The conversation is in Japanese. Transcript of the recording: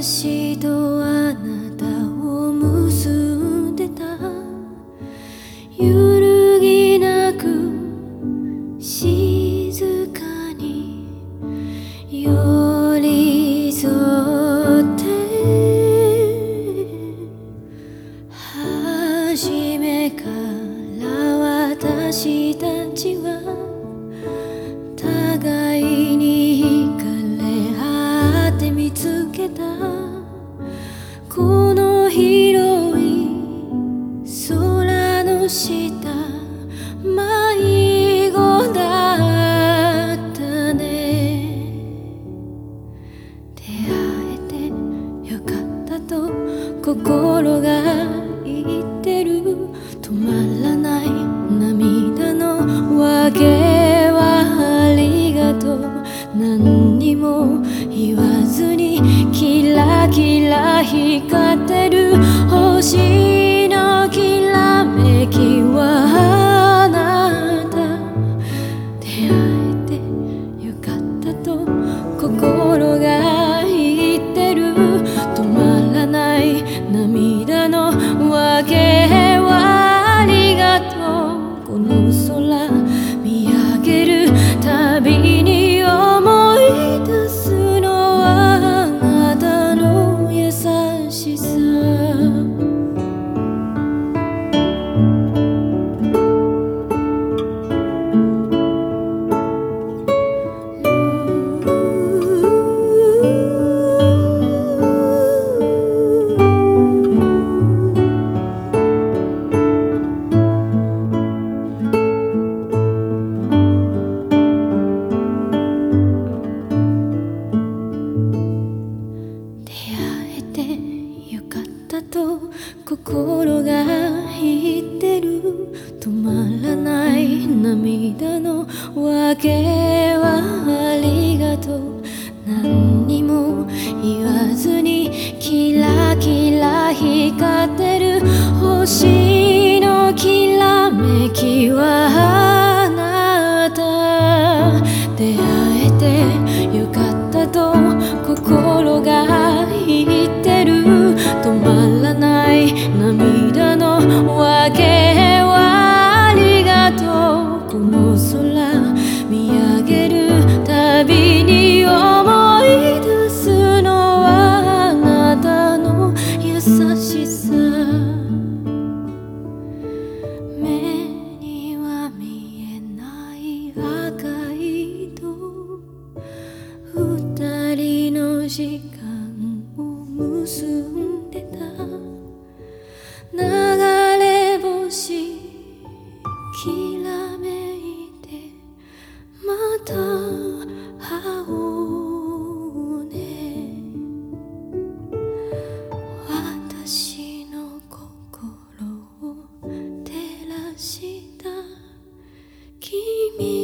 私とあなたを結んでた揺るぎなく静かに寄り添って初めから私たちは互いに惹かれ合って見つけたこの広い空の下迷子だったね出会えてよかったと心が言ってる止まらない涙のわけはありがとう何にも言わずにキラキラ光ってる星のきらめきはあなた出会えてよかったと心が言ってる止まらない涙のわけはありがとうこの空見上げるたびに思い出すのはあなたの優しさと心が言ってる止まらない涙のわけはありがとう何にも言わずにキラキラ光ってる星のきらめきはあなた出会えてよかったと心が言ってる止まらない涙のわけはありがとうこの空見上げるたびに思い出すのはあなたの優しさ目には見えない赤い糸二人の時間を結んでた流れ星きらめいてまた会おうね私の心を照らした君